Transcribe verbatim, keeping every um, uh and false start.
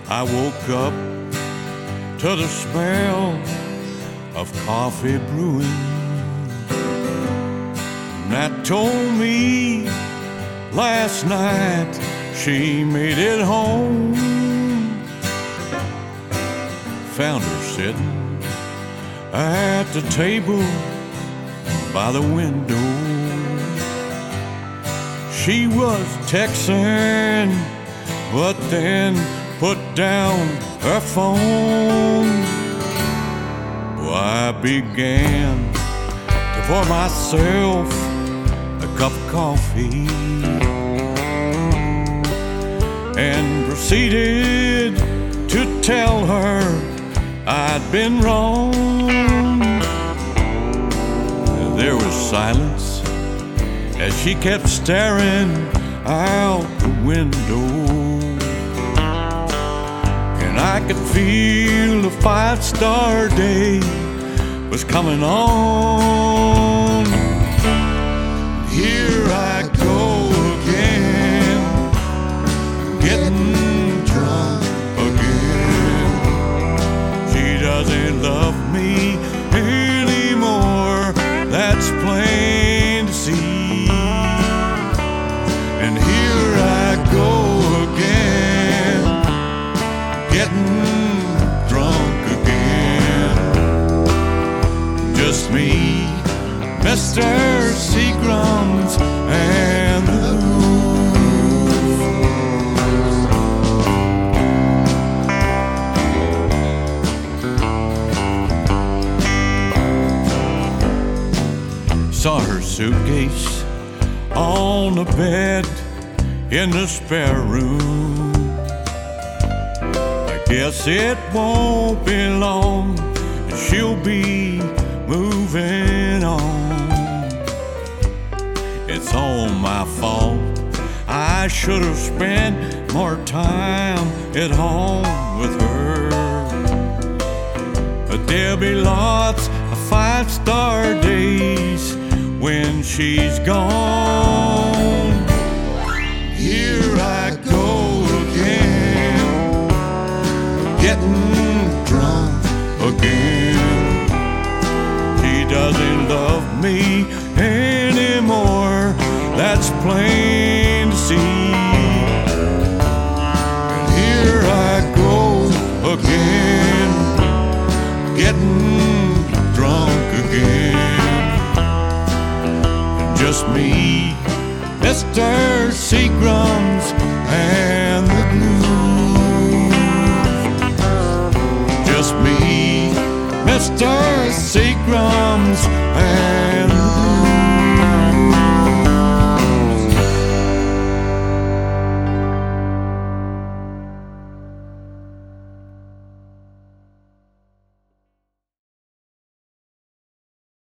I woke up to the smell of coffee brewing. Nat told me last night she made it home. Found her sitting at the table by the window. She was texting, but then put down her phone. Well, I began to pour myself a cup of coffee and proceeded to tell her I'd been wrong. There was silence as she kept staring out the window, and I could feel the five-star day was coming on. Here I go again, getting drunk again. She doesn't love me anymore, that's plain to see. And here I go again, getting drunk again. Just me, Mister Seagram's, and the roof. Saw her suitcase on the bed in the spare room. I guess it won't be long and she'll be moving on. It's all my fault, I should have spent more time at home with her. But there'll be lots of five-star days when she's gone. Here I go again, getting drunk again. She doesn't love me anymore, that's plain to see. And here I go again, getting drunk again. Just me, Mister Seagram's, and the groove. Just me, Mister Seagram's, and